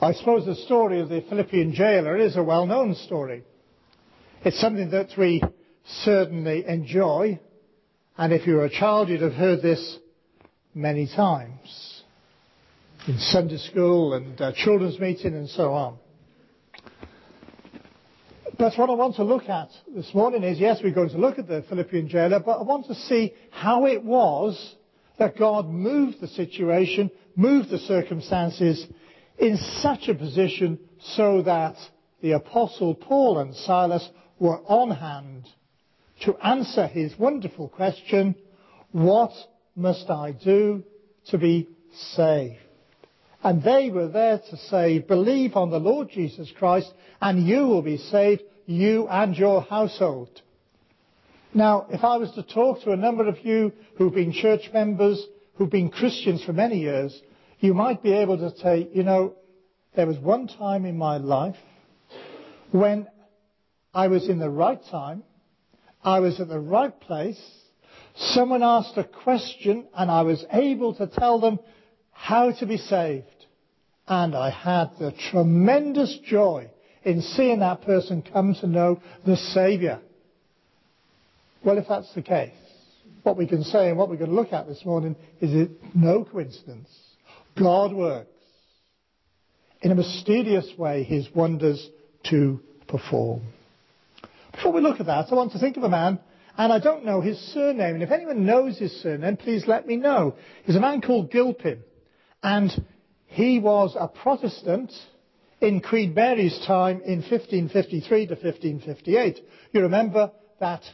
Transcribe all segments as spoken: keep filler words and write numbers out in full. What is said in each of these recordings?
I suppose the story of the Philippian jailer is a well-known story. It's something that we certainly enjoy, and if you were a child you'd have heard this many times in Sunday school and uh, children's meeting and so on. But what I want to look at this morning is, yes, we're going to look at the Philippian jailer, but I want to see how it was that God moved the situation, moved the circumstances in such a position so that the Apostle Paul and Silas were on hand to answer his wonderful question, what must I do to be saved? And they were there to say, believe on the Lord Jesus Christ and you will be saved, you and your household. Now, if I was to talk to a number of you who've been church members, who've been Christians for many years, you might be able to say, you know, there was one time in my life when I was in the right time, I was at the right place, someone asked a question and I was able to tell them how to be saved. And I had the tremendous joy in seeing that person come to know the Saviour. Well, if that's the case, what we can say and what we're going to look at this morning is it no coincidence. God works in a mysterious way his wonders to perform. Before we look at that, I want to think of a man, and I don't know his surname, and if anyone knows his surname, please let me know. He's a man called Gilpin, and he was a Protestant in Queen Mary's time in fifteen fifty-three to fifteen fifty-eight. You remember that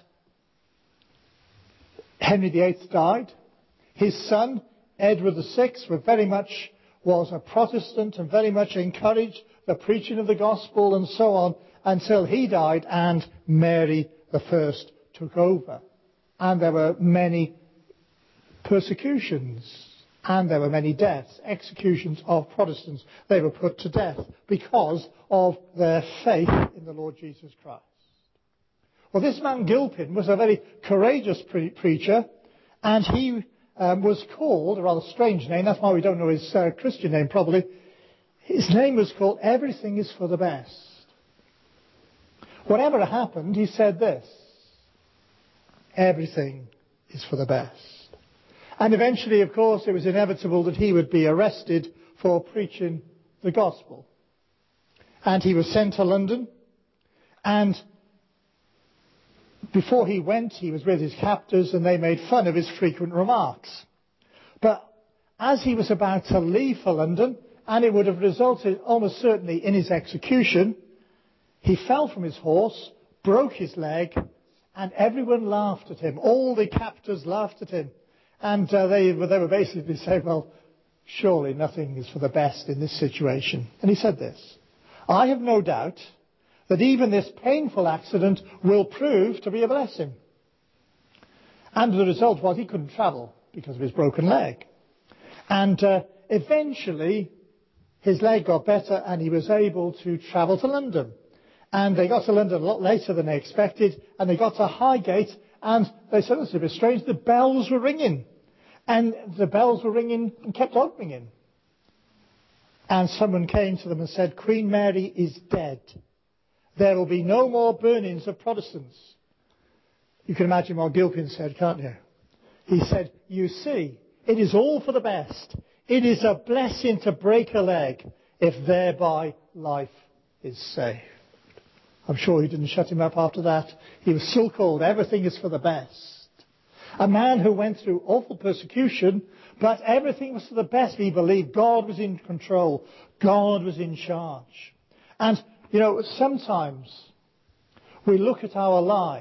Henry the Eighth died. His son, Edward the Sixth, was very much was a Protestant and very much encouraged the preaching of the gospel and so on until he died and Mary the First took over. And there were many persecutions and there were many deaths, executions of Protestants. They were put to death because of their faith in the Lord Jesus Christ. Well, this man Gilpin was a very courageous pre- preacher, and he um, was called, a rather strange name, that's why we don't know his uh, Christian name probably, his name was called Everything is for the Best. Whatever happened, he said this, everything is for the best. And eventually, of course, it was inevitable that he would be arrested for preaching the gospel. And he was sent to London, and before he went, he was with his captors and they made fun of his frequent remarks. But as he was about to leave for London, and it would have resulted almost certainly in his execution, he fell from his horse, broke his leg, and everyone laughed at him. All the captors laughed at him. And uh, they, they were basically saying, well, surely nothing is for the best in this situation. And he said this, I have no doubt that even this painful accident will prove to be a blessing. And the result was he couldn't travel because of his broken leg. And uh, eventually his leg got better and he was able to travel to London. And they got to London a lot later than they expected, and they got to Highgate, and they said, this is a bit strange, the bells were ringing. And the bells were ringing and kept on ringing. And someone came to them and said, Queen Mary is dead. There will be no more burnings of Protestants. You can imagine what Gilpin said, can't you? He said, you see, it is all for the best. It is a blessing to break a leg if thereby life is saved. I'm sure he didn't shut him up after that. He was still called everything is for the best. A man who went through awful persecution, but everything was for the best. He believed God was in control. God was in charge. And, you know, sometimes we look at our lives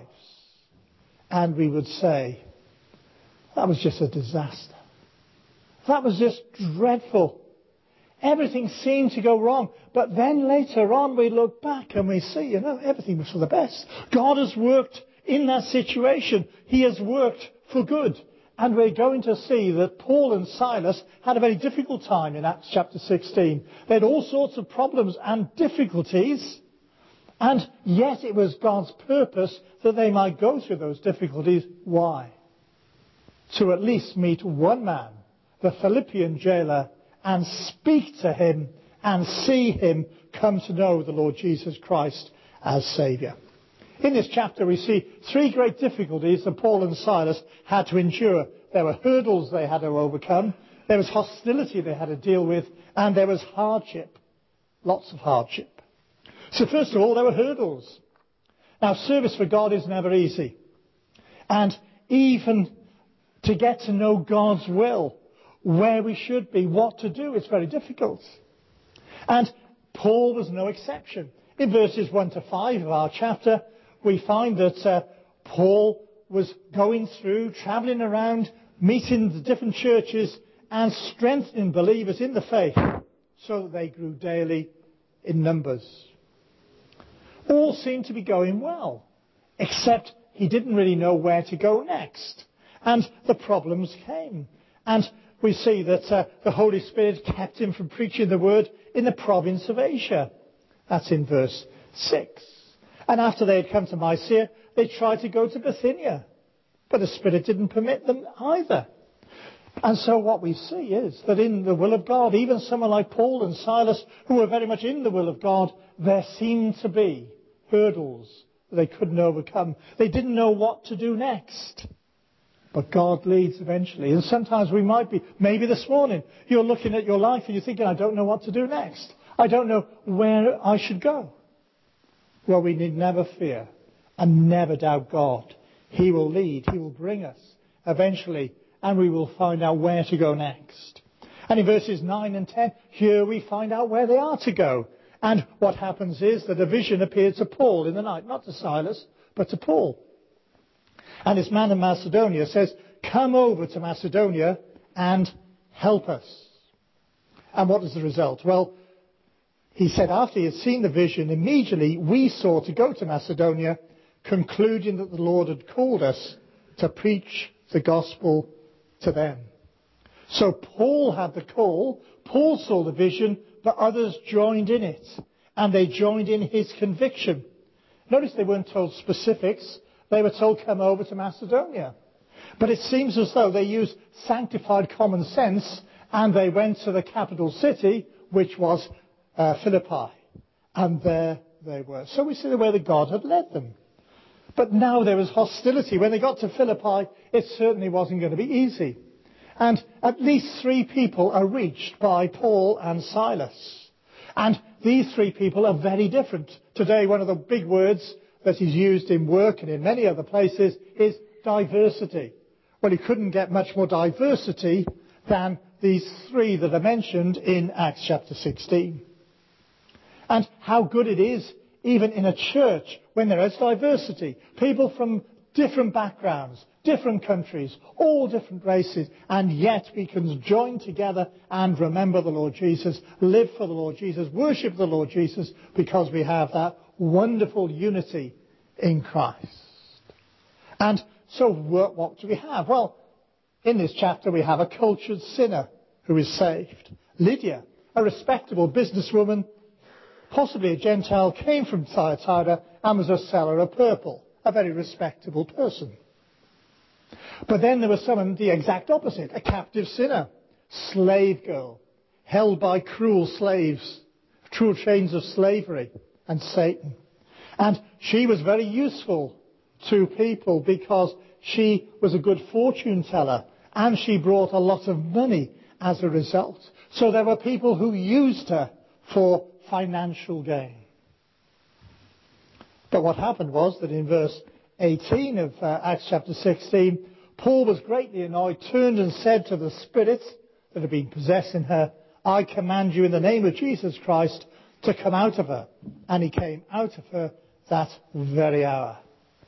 and we would say, that was just a disaster. That was just dreadful. Everything seemed to go wrong. But then later on we look back and we see, you know, everything was for the best. God has worked in that situation. He has worked for good. And we're going to see that Paul and Silas had a very difficult time in Acts chapter sixteen. They had all sorts of problems and difficulties. And yet it was God's purpose that they might go through those difficulties. Why? To at least meet one man, the Philippian jailer, and speak to him and see him come to know the Lord Jesus Christ as Saviour. In this chapter we see three great difficulties that Paul and Silas had to endure. There were hurdles they had to overcome, there was hostility they had to deal with, and there was hardship. Lots of hardship. So first of all, there were hurdles. Now, service for God is never easy. And even to get to know God's will, where we should be, what to do, it's very difficult. And Paul was no exception. In verses one to five of our chapter, we find that uh, Paul was going through, travelling around, meeting the different churches and strengthening believers in the faith so that they grew daily in numbers. All seemed to be going well, except he didn't really know where to go next. And the problems came. And we see that uh, the Holy Spirit kept him from preaching the word in the province of Asia. That's in verse six. And after they had come to Mysia, they tried to go to Bithynia. But the Spirit didn't permit them either. And so what we see is that in the will of God, even someone like Paul and Silas, who were very much in the will of God, there seemed to be hurdles that they couldn't overcome. They didn't know what to do next. But God leads eventually. And sometimes we might be, maybe this morning, you're looking at your life and you're thinking, I don't know what to do next. I don't know where I should go. Well, we need never fear and never doubt God. He will lead. He will bring us eventually, and we will find out where to go next. And in verses nine and ten, here we find out where they are to go. And what happens is that a vision appeared to Paul in the night, not to Silas, but to Paul. And this man in Macedonia says, come over to Macedonia and help us. And what is the result? Well, he said after he had seen the vision, immediately we sought to go to Macedonia, concluding that the Lord had called us to preach the gospel to them. So Paul had the call, Paul saw the vision, but others joined in it, and they joined in his conviction. Notice they weren't told specifics, they were told come over to Macedonia. But it seems as though they used sanctified common sense, and they went to the capital city, which was uh, Philippi. And there they were. So we see the way that God had led them. But now there was hostility. When they got to Philippi, it certainly wasn't going to be easy. And at least three people are reached by Paul and Silas. And these three people are very different. Today, one of the big words that is used in work and in many other places is diversity. Well, you couldn't get much more diversity than these three that are mentioned in Acts chapter sixteen. And how good it is, even in a church, when there is diversity. People from different backgrounds, different countries, all different races, and yet we can join together and remember the Lord Jesus, live for the Lord Jesus, worship the Lord Jesus, because we have that wonderful unity in Christ. And so what, what do we have? Well, in this chapter we have a cultured sinner who is saved. Lydia, a respectable businesswoman, possibly a Gentile, came from Thyatira and was a seller of purple, a very respectable person. But then there was someone the exact opposite, a captive sinner, slave girl, held by cruel slaves, cruel chains of slavery and Satan. And she was very useful to people because she was a good fortune teller and she brought a lot of money as a result. So there were people who used her for financial gain. But what happened was that in verse eighteen of uh, Acts chapter sixteen, Paul was greatly annoyed, turned and said to the spirit that had been possessing her, I command you in the name of Jesus Christ to come out of her. And he came out of her that very hour.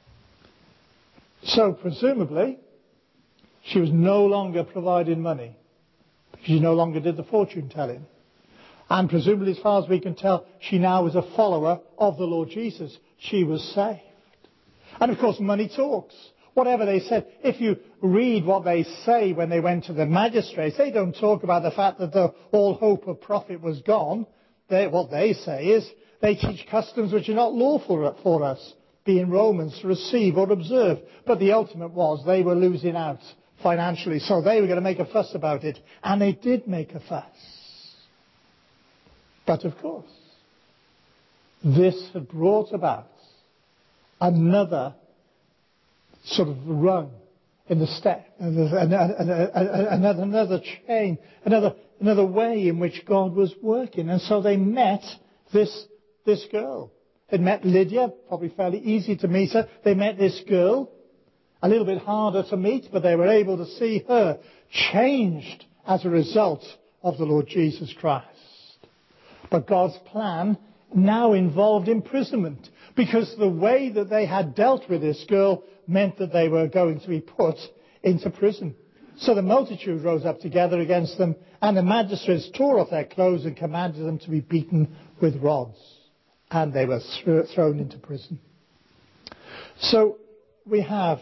So presumably, she was no longer providing money. She no longer did the fortune telling. And presumably, as far as we can tell, she now was a follower of the Lord Jesus. She was saved. And of course, money talks. Whatever they said, if you read what they say when they went to the magistrates, they don't talk about the fact that the, all hope of profit was gone. They, what they say is, they teach customs which are not lawful for us, being Romans, to receive or observe. But the ultimate was they were losing out financially, so they were going to make a fuss about it. And they did make a fuss. But of course, this had brought about another sort of rung in the step, another, another chain, another, another way in which God was working. And so they met this, this girl. They met Lydia, probably fairly easy to meet her. They met this girl, a little bit harder to meet, but they were able to see her changed as a result of the Lord Jesus Christ. But God's plan now involved imprisonment, because the way that they had dealt with this girl meant that they were going to be put into prison. So the multitude rose up together against them, and the magistrates tore off their clothes and commanded them to be beaten with rods. And they were th- thrown into prison. So we have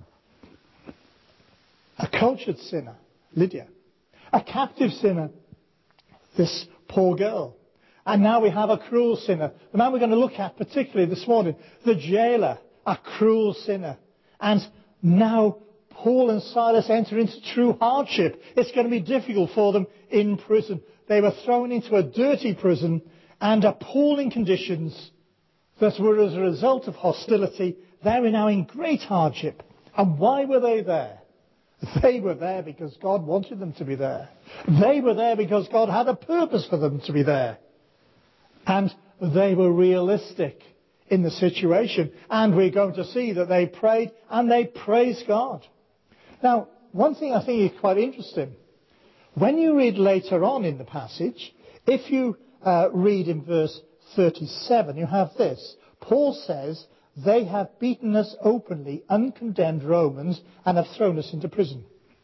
a cultured sinner, Lydia, a captive sinner, this poor girl. And now we have a cruel sinner. The man we're going to look at particularly this morning, the jailer, a cruel sinner. And now Paul and Silas enter into true hardship. It's going to be difficult for them in prison. They were thrown into a dirty prison and appalling conditions that were as a result of hostility. They were now in great hardship. And why were they there? They were there because God wanted them to be there. They were there because God had a purpose for them to be there. And they were realistic in the situation. And we're going to see that they prayed and they praised God. Now, one thing I think is quite interesting. When you read later on in the passage, if you uh, read in verse thirty-seven, you have this. Paul says, they have beaten us openly, uncondemned Romans, and have thrown us into prison.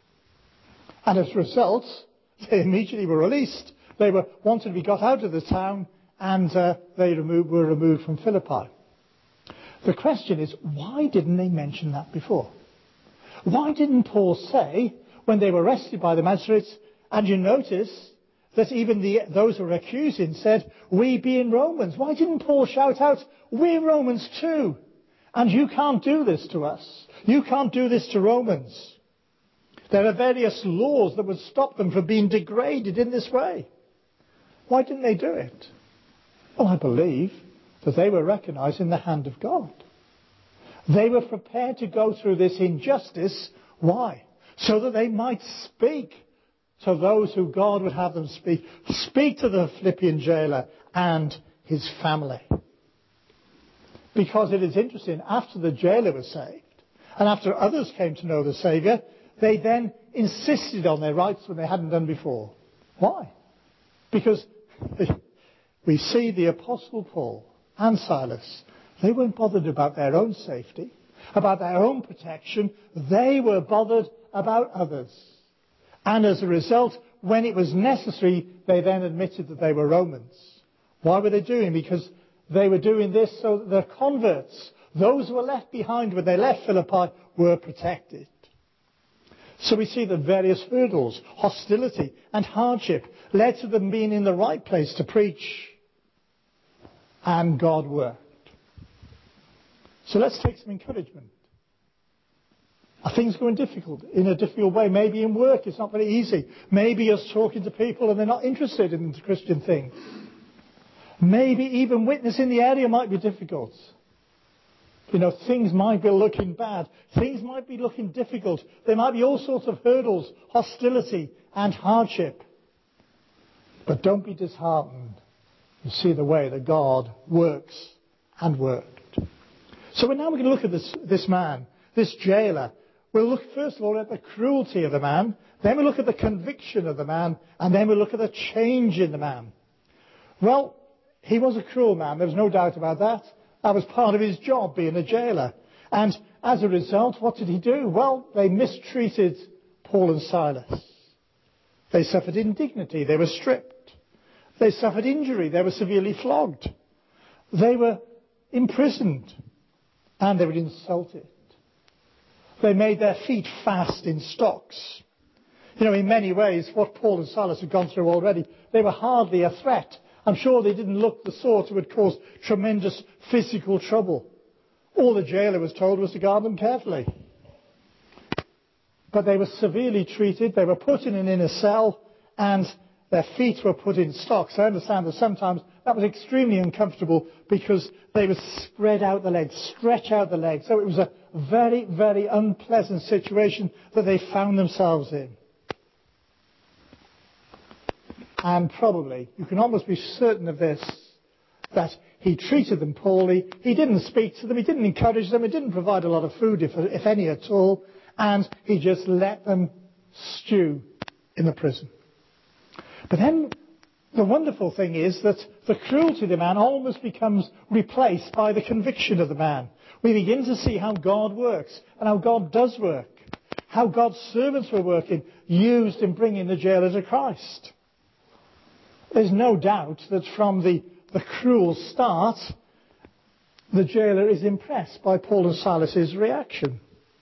And as a result, they immediately were released. They were wanted to be got out of the town, and uh, they removed, were removed from Philippi. The question is, why didn't they mention that before? Why didn't Paul say, when they were arrested by the magistrates, and you notice that even the, those who were accusing said, we being Romans. Why didn't Paul shout out, we're Romans too, and you can't do this to us. You can't do this to Romans. There are various laws that would stop them from being degraded in this way. Why didn't they do it? Well, I believe that they were recognizing the hand of God. They were prepared to go through this injustice. Why? So that they might speak to those who God would have them speak. Speak to the Philippian jailer and his family. Because it is interesting, after the jailer was saved, and after others came to know the Saviour, they then insisted on their rights when they hadn't done before. Why? Because we see the Apostle Paul and Silas, they weren't bothered about their own safety, about their own protection. They were bothered about others. And as a result, when it was necessary, they then admitted that they were Romans. Why were they doing? Because they were doing this so that the converts, those who were left behind when they left Philippi, were protected. So we see that various hurdles, hostility and hardship led to them being in the right place to preach. And God worked. So let's take some encouragement. Are things going difficult? In a difficult way? Maybe in work it's not very easy. Maybe you're talking to people and they're not interested in Christian things. Maybe even witnessing the area might be difficult. You know, things might be looking bad. Things might be looking difficult. There might be all sorts of hurdles, hostility and hardship. But don't be disheartened. You see the way that God works and worked. So now we're going to look at this, this man, this jailer. We'll look first of all at the cruelty of the man. Then we'll look at the conviction of the man. And then we'll look at the change in the man. Well, he was a cruel man. There's no doubt about that. That was part of his job, being a jailer. And as a result, what did he do? Well, they mistreated Paul and Silas. They suffered indignity. They were stripped. They suffered injury. They were severely flogged. They were imprisoned. And they were insulted. They made their feet fast in stocks. You know, in many ways, what Paul and Silas had gone through already, they were hardly a threat. I'm sure they didn't look the sort who would cause tremendous physical trouble. All the jailer was told was to guard them carefully. But they were severely treated. They were put in an inner cell, and Their feet were put in stocks. I understand that sometimes that was extremely uncomfortable because they would spread out the legs, stretch out the legs. So it was a very, very unpleasant situation that they found themselves in. And probably, you can almost be certain of this, that he treated them poorly. He didn't speak to them. He didn't encourage them. He didn't provide a lot of food, if, if any at all. And he just let them stew in the prison. But then the wonderful thing is that the cruelty of the man almost becomes replaced by the conviction of the man. We begin to see how God works and how God does work. How God's servants were working, used in bringing the jailer to Christ. There's no doubt that from the, the cruel start, the jailer is impressed by Paul and Silas's reaction.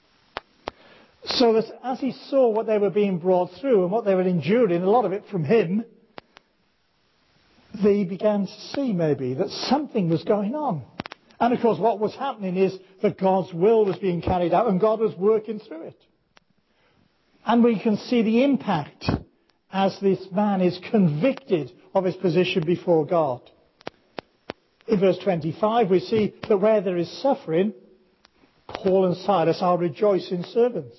So that as he saw what they were being brought through and what they were enduring, a lot of it from him, they began to see maybe that something was going on. And of course what was happening is that God's will was being carried out and God was working through it. And we can see the impact as this man is convicted of his position before God. In verse twenty-five we see that where there is suffering, Paul and Silas are rejoicing servants.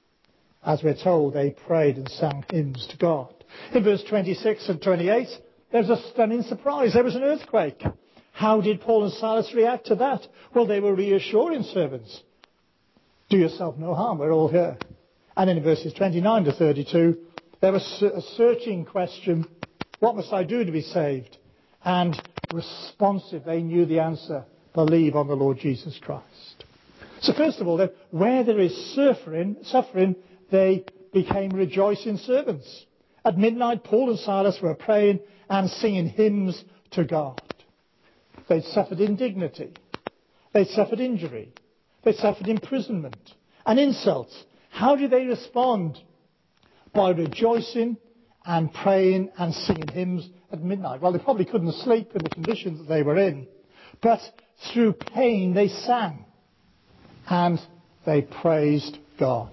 As we're told, they prayed and sang hymns to God. In verse twenty-six and twenty-eight, there's a stunning surprise. There was an earthquake. How did Paul and Silas react to that? Well, they were reassuring servants. Do yourself no harm, we're all here. And in verses twenty-nine to thirty-two, there was a searching question, what must I do to be saved? And responsive, they knew the answer, believe on the Lord Jesus Christ. So first of all, then, where there is suffering, suffering, they became rejoicing servants. At midnight, Paul and Silas were praying and singing hymns to God. They'd suffered indignity. They'd suffered injury. They'd suffered imprisonment and insults. How did they respond? By rejoicing and praying and singing hymns at midnight. Well, they probably couldn't sleep in the conditions that they were in. But through pain, they sang. And they praised God.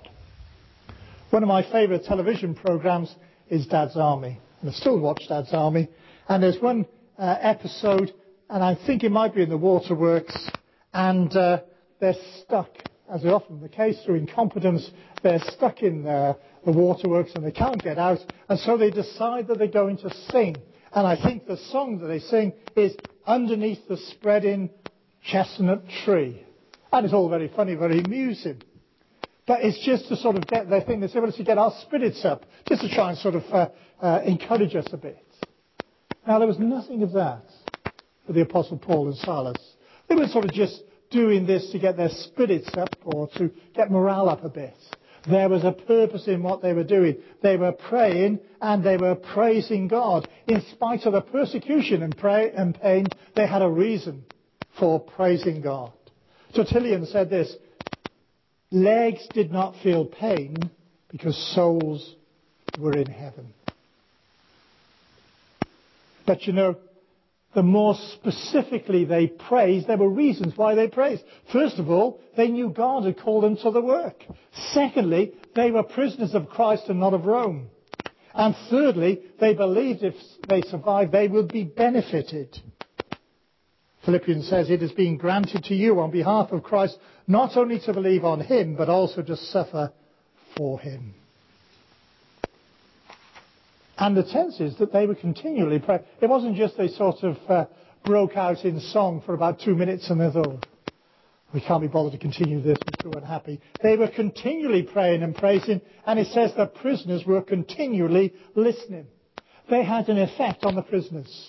One of my favourite television programmes is Dad's Army. And I still watch Dad's Army. And there's one uh, episode, and I think it might be in the waterworks, and uh, they're stuck, as is often the case through incompetence, they're stuck in uh, the waterworks and they can't get out. And so they decide that they're going to sing. And I think the song that they sing is Underneath the Spreading Chestnut Tree. And it's all very funny, very amusing. But it's just to sort of get their thing, it's able to get our spirits up, just to try and sort of uh, uh, encourage us a bit. Now, there was nothing of that for the Apostle Paul and Silas. They were sort of just doing this to get their spirits up or to get morale up a bit. There was a purpose in what they were doing. They were praying and they were praising God. In spite of the persecution and, pray and pain, they had a reason for praising God. Tertullian said this, legs did not feel pain because souls were in heaven. But you know, the more specifically they praised, there were reasons why they praised. First of all, they knew God had called them to the work. Secondly, they were prisoners of Christ and not of Rome. And thirdly, they believed if they survived, they would be benefited. Philippians says it is being granted to you on behalf of Christ not only to believe on him, but also to suffer for him. And the tense is that they were continually praying. It wasn't just they sort of uh, broke out in song for about two minutes and they thought, we can't be bothered to continue this, we're too unhappy. They were continually praying and praising, and it says the prisoners were continually listening. They had an effect on the prisoners.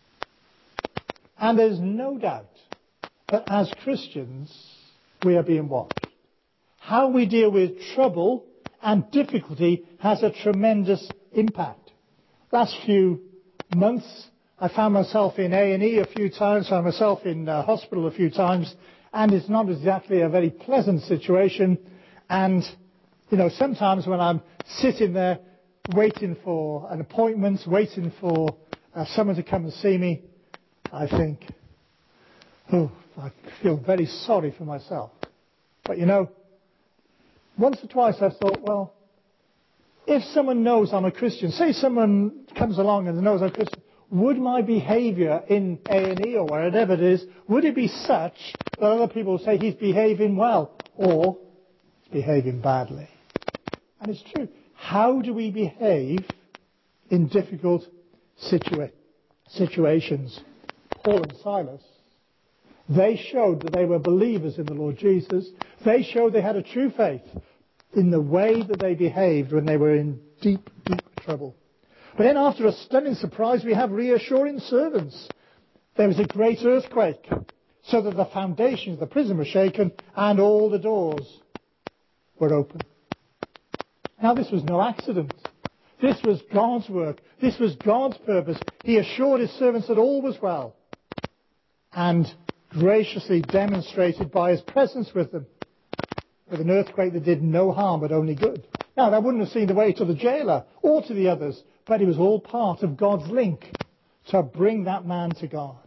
And there's no doubt that as Christians, we are being watched. How we deal with trouble and difficulty has a tremendous impact. Last few months, I found myself in A and E a few times, found myself in uh, hospital a few times, and it's not exactly a very pleasant situation. And, you know, sometimes when I'm sitting there waiting for an appointment, waiting for uh, someone to come and see me, I think, oh, I feel very sorry for myself. But, you know, once or twice I've thought, well, if someone knows I'm a Christian, say someone comes along and knows I'm a Christian, would my behaviour in A and E or wherever it is, would it be such that other people say he's behaving well or he's behaving badly? And it's true. How do we behave in difficult situa- situations? Paul and Silas, they showed that they were believers in the Lord Jesus. They showed they had a true faith in the way that they behaved when they were in deep, deep trouble. But then after a stunning surprise, we have reassuring servants. There was a great earthquake, so that the foundations of the prison were shaken and all the doors were open. Now this was no accident. This was God's work. This was God's purpose. He assured his servants that all was well, and graciously demonstrated by his presence with them, with an earthquake that did no harm but only good. Now that wouldn't have seen the way to the jailer or to the others, but it was all part of God's link to bring that man to God.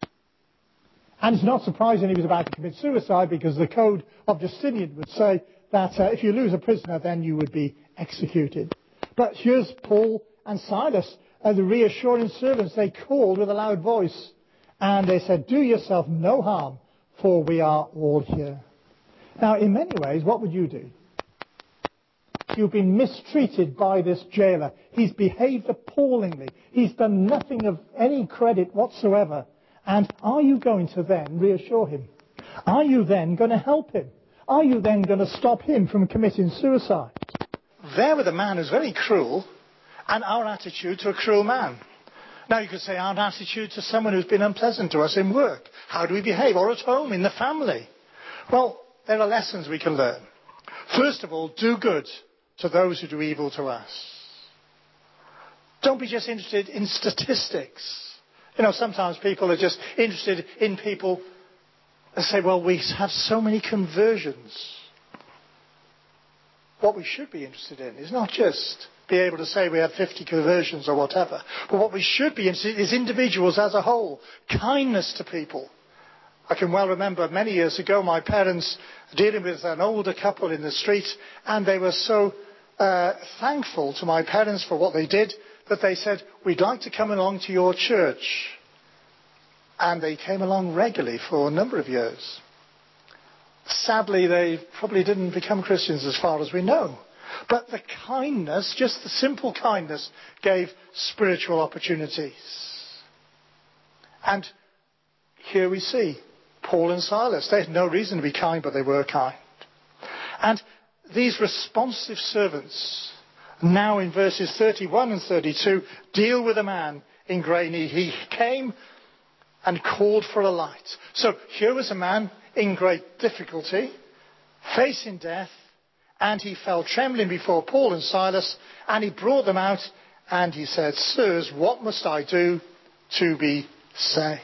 And it's not surprising he was about to commit suicide, because the code of Justinian would say that uh, if you lose a prisoner, then you would be executed. But here's Paul and Silas, uh, the reassuring servants. They called with a loud voice, and they said, "Do yourself no harm, for we are all here." Now, in many ways, what would you do? You've been mistreated by this jailer. He's behaved appallingly. He's done nothing of any credit whatsoever. And are you going to then reassure him? Are you then going to help him? Are you then going to stop him from committing suicide? There with a man who's very cruel, and our attitude to a cruel man. Now you could say our attitude to someone who's been unpleasant to us in work. How do we behave? Or at home, in the family? Well, there are lessons we can learn. First of all, do good to those who do evil to us. Don't be just interested in statistics. You know, sometimes people are just interested in people and say, well, we have so many conversions. What we should be interested in is not just be able to say we have fifty conversions or whatever, but what we should be interested in is individuals as a whole. Kindness to people. I can well remember many years ago my parents dealing with an older couple in the street, and they were so uh, thankful to my parents for what they did that they said, "We'd like to come along to your church." And they came along regularly for a number of years. Sadly, they probably didn't become Christians as far as we know. But the kindness, just the simple kindness, gave spiritual opportunities. And here we see Paul and Silas. They had no reason to be kind, but they were kind. And these responsive servants, now in verses thirty-one and thirty-two, deal with a man in great need. He came and called for a light. So here was a man in great difficulty, facing death, and he fell trembling before Paul and Silas, and he brought them out, and he said, "Sirs, what must I do to be saved?"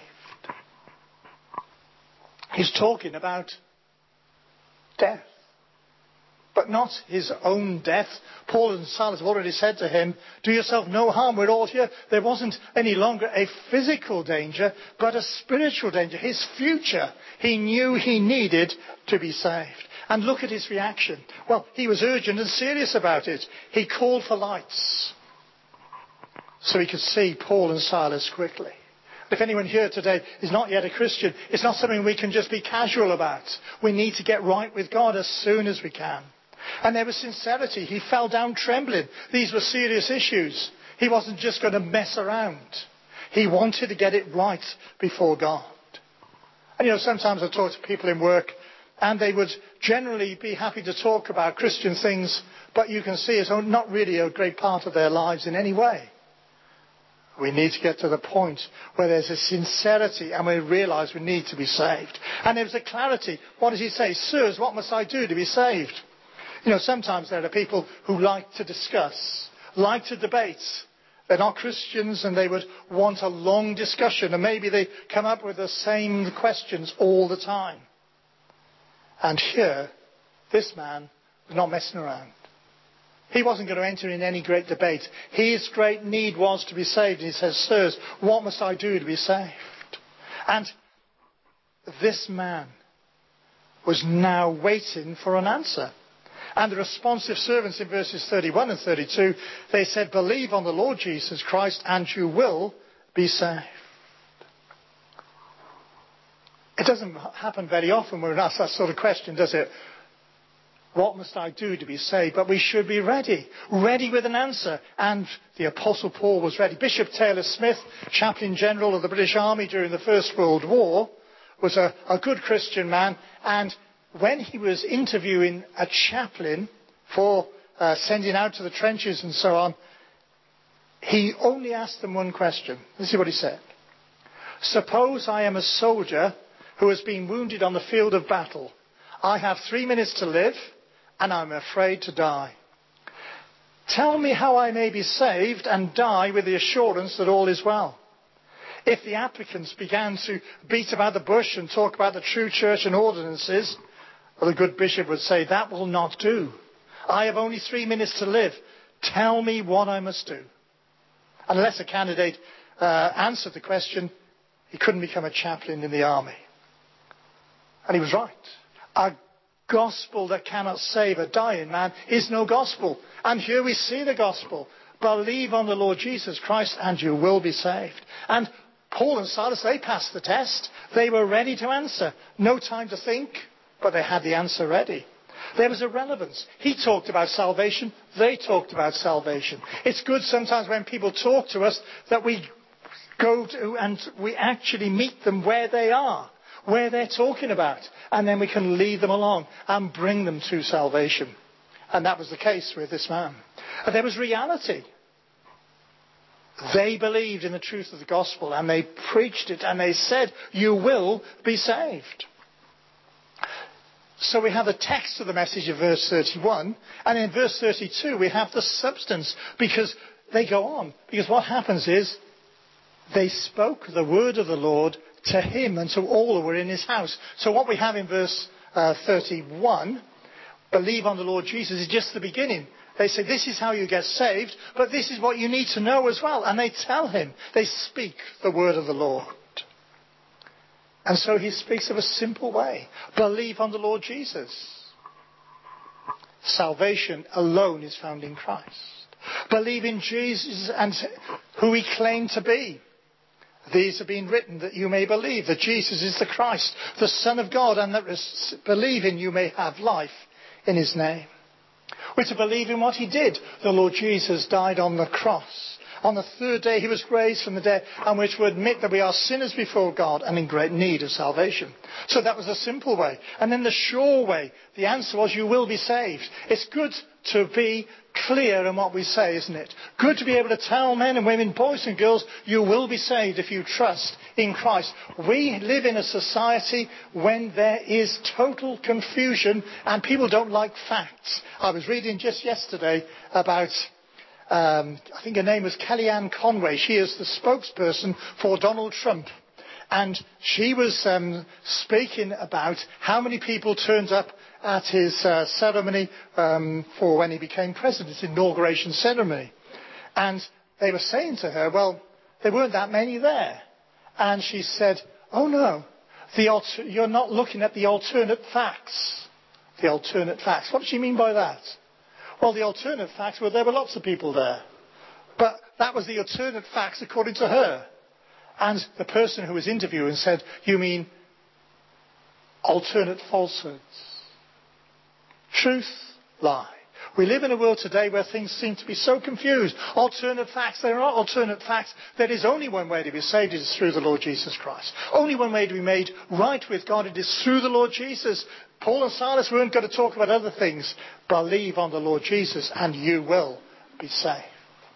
He's talking about death, but not his own death. Paul and Silas have already said to him, "Do yourself no harm, we're all here." There wasn't any longer a physical danger, but a spiritual danger. His future, he knew he needed to be saved. And look at his reaction. Well, he was urgent and serious about it. He called for lights so he could see Paul and Silas quickly. If anyone here today is not yet a Christian, it's not something we can just be casual about. We need to get right with God as soon as we can. And there was sincerity. He fell down trembling. These were serious issues. He wasn't just going to mess around. He wanted to get it right before God. And you know, sometimes I talk to people in work, and they would generally be happy to talk about Christian things, but you can see it's not really a great part of their lives in any way. We need to get to the point where there's a sincerity and we realise we need to be saved. And there's a clarity. What does he say? "Sirs, what must I do to be saved?" You know, sometimes there are people who like to discuss, like to debate. They're not Christians and they would want a long discussion, and maybe they come up with the same questions all the time. And here, this man was not messing around. He wasn't going to enter in any great debate. His great need was to be saved. He says, "Sirs, what must I do to be saved?" And this man was now waiting for an answer. And the responsive servants in verses thirty-one and thirty-two, they said, believe on the Lord Jesus Christ and you will be saved. It doesn't happen very often when we're asked that sort of question, does it? What must I do to be saved? But we should be ready, ready with an answer. And the Apostle Paul was ready. Bishop Taylor Smith, Chaplain General of the British Army during the First World War, was a, a good Christian man. And when he was interviewing a chaplain for uh, sending out to the trenches and so on, he only asked them one question. This is what he said. Suppose I am a soldier who has been wounded on the field of battle. I have three minutes to live, and I'm afraid to die. Tell me how I may be saved and die with the assurance that all is well. If the applicants began to beat about the bush and talk about the true church and ordinances, well, the good bishop would say, that will not do. I have only three minutes to live. Tell me what I must do. Unless a candidate uh, answered the question, he couldn't become a chaplain in the army. And he was right. A gospel that cannot save a dying man is no gospel. And here we see the gospel. Believe on the Lord Jesus Christ and you will be saved. And Paul and Silas, they passed the test. They were ready to answer. No time to think, but they had the answer ready. There was a relevance. He talked about salvation. They talked about salvation. It's good sometimes when people talk to us that we go to and we actually meet them where they are, where they're talking about. And then we can lead them along and bring them to salvation. And that was the case with this man. And there was reality. They believed in the truth of the gospel and they preached it and they said, you will be saved. So we have the text of the message of verse thirty-one, and in verse thirty-two we have the substance, because they go on. Because what happens is, they spoke the word of the Lord to him and to all who were in his house. So what we have in verse uh, thirty-one, believe on the Lord Jesus, is just the beginning. They say, this is how you get saved, but this is what you need to know as well. And they tell him, they speak the word of the Lord. And so he speaks of a simple way. Believe on the Lord Jesus. Salvation alone is found in Christ. Believe in Jesus and who he claimed to be. These have been written that you may believe that Jesus is the Christ, the Son of God, and that believing you may have life in his name. We're to believe in what he did. The Lord Jesus died on the cross. On the third day he was raised from the dead, and we're to admit that we are sinners before God and in great need of salvation. So that was a simple way. And then the sure way, the answer was you will be saved. It's good to be clear in what we say, isn't it? Good to be able to tell men and women, boys and girls, you will be saved if you trust in Christ. We live in a society when there is total confusion and people don't like facts. I was reading just yesterday about Um, I think her name was Kellyanne Conway. She is the spokesperson for Donald Trump. And she was um, speaking about how many people turned up at his uh, ceremony um, for when he became president, his inauguration ceremony. And they were saying to her, well, there weren't that many there. And she said, oh no, the alter- you're not looking at the alternate facts. The alternate facts. What does she mean by that? Well, the alternate facts were there were lots of people there. But that was the alternate facts according to her. And the person who was interviewing said, you mean alternate falsehoods? Truth, lie. We live in a world today where things seem to be so confused. Alternate facts, there are alternate facts. There is only one way to be saved, it is through the Lord Jesus Christ. Only one way to be made right with God, it is through the Lord Jesus. Paul and Silas weren't going to talk about other things. Believe on the Lord Jesus and you will be saved.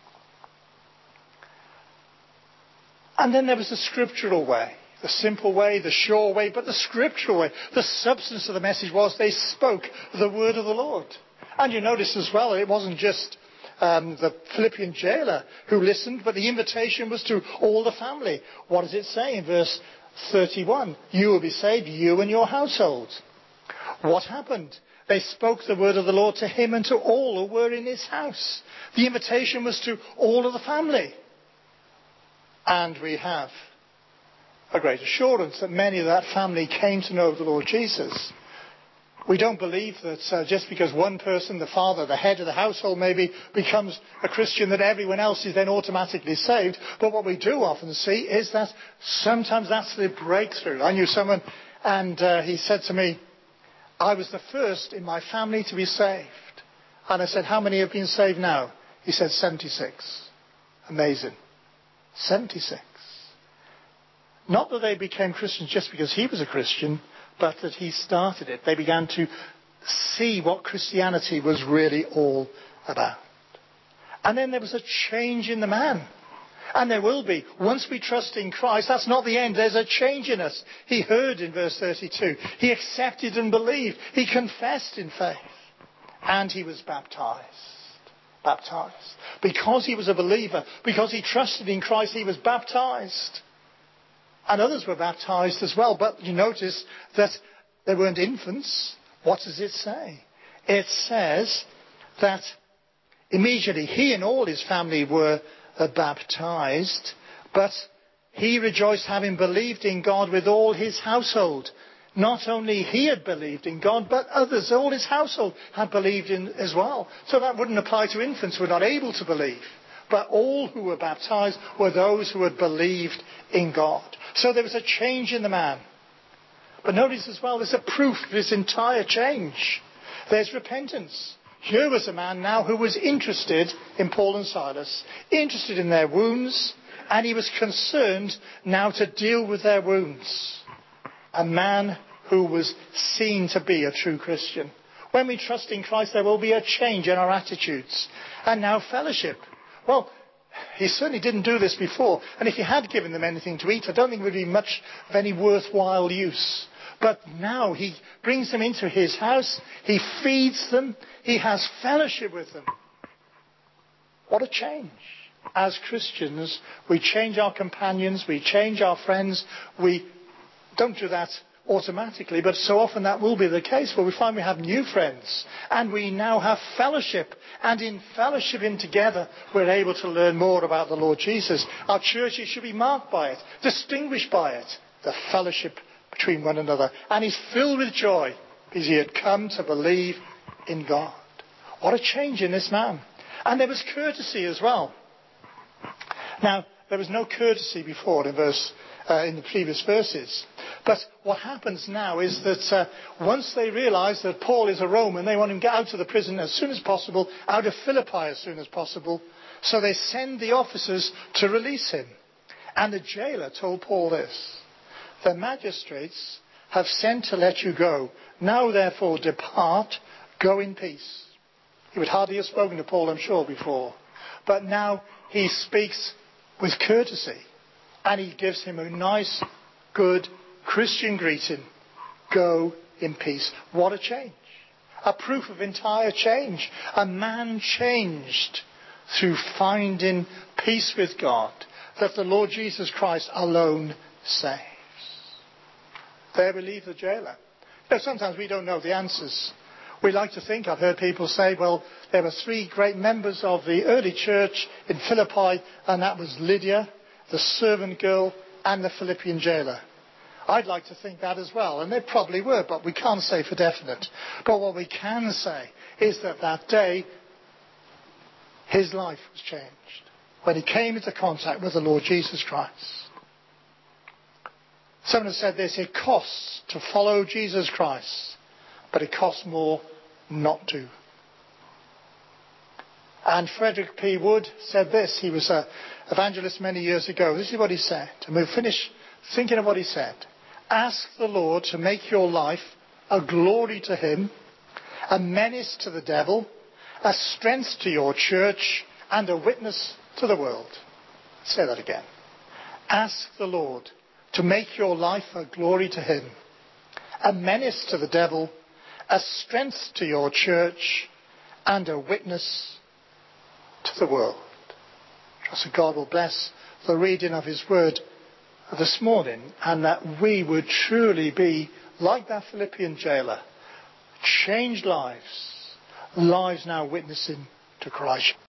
And then there was the scriptural way. The simple way, the sure way, but the scriptural way. The substance of the message was they spoke the word of the Lord. And you notice as well, it wasn't just um, the Philippian jailer who listened, but the invitation was to all the family. What does it say in verse thirty-one? You will be saved, you and your household. What happened? They spoke the word of the Lord to him and to all who were in his house. The invitation was to all of the family. And we have a great assurance that many of that family came to know the Lord Jesus. We don't believe that uh, just because one person, the father, the head of the household maybe, becomes a Christian, that everyone else is then automatically saved. But what we do often see is that sometimes that's the breakthrough. I knew someone, and uh, he said to me, I was the first in my family to be saved. And I said, how many have been saved now? He said, seventy-six. Amazing. seventy-six. Not that they became Christians just because he was a Christian, but that he started it. They began to see what Christianity was really all about. And then there was a change in the man. And there will be. Once we trust in Christ, that's not the end. There's a change in us. He heard in verse thirty-two. He accepted and believed. He confessed in faith. And he was baptized. Baptized. Because he was a believer, because he trusted in Christ, he was baptized. And others were baptized as well. But you notice that they weren't infants. What does it say? It says that immediately he and all his family were uh, baptized. But he rejoiced, having believed in God with all his household. Not only he had believed in God, but others, all his household, had believed in as well. So that wouldn't apply to infants who were not able to believe. But all who were baptized were those who had believed in God. So there was a change in the man. But notice as well, there's a proof of his entire change. There's repentance. Here was a man now who was interested in Paul and Silas, interested in their wounds, and he was concerned now to deal with their wounds. A man who was seen to be a true Christian. When we trust in Christ, there will be a change in our attitudes. And now fellowship. Well, he certainly didn't do this before. And if he had given them anything to eat, I don't think it would be much of any worthwhile use. But now he brings them into his house. He feeds them. He has fellowship with them. What a change. As Christians, we change our companions. We change our friends. We don't do that automatically, but so often that will be the case where we find we have new friends and we now have fellowship, and in fellowshipping together we're able to learn more about the Lord Jesus. Our churches should be marked by it, distinguished by it, the fellowship between one another, and he's filled with joy because he had come to believe in God. What a change in this man. And there was courtesy as well. Now, there was no courtesy before in verse uh, in the previous verses. But what happens now is that uh, once they realize that Paul is a Roman, they want him to get out of the prison as soon as possible, out of Philippi as soon as possible. So they send the officers to release him. And the jailer told Paul this: the magistrates have sent to let you go. Now therefore depart, go in peace. He would hardly have spoken to Paul, I'm sure, before. But now he speaks with courtesy. And he gives him a nice, good Christian greeting. Go in peace. What a change. A proof of entire change. A man changed through finding peace with God, that the Lord Jesus Christ alone saves. There we leave the jailer. You know, sometimes we don't know the answers. We like to think, I've heard people say, well, there were three great members of the early church in Philippi, and that was Lydia, the servant girl, and the Philippian jailer. I'd like to think that as well, and they probably were, but we can't say for definite. But what we can say is that that day, his life was changed when he came into contact with the Lord Jesus Christ. Someone has said this: it costs to follow Jesus Christ, but it costs more not to. And Frederick P. Wood said this. He was an evangelist many years ago. This is what he said. And we'll finish thinking of what he said. Ask the Lord to make your life a glory to him, a menace to the devil, a strength to your church, and a witness to the world. Say that again. Ask the Lord to make your life a glory to him, a menace to the devil, a strength to your church, and a witness to the world. Trust that God will bless the reading of his word this morning, and that we would truly be like that Philippian jailer, changed lives, lives now witnessing to Christ.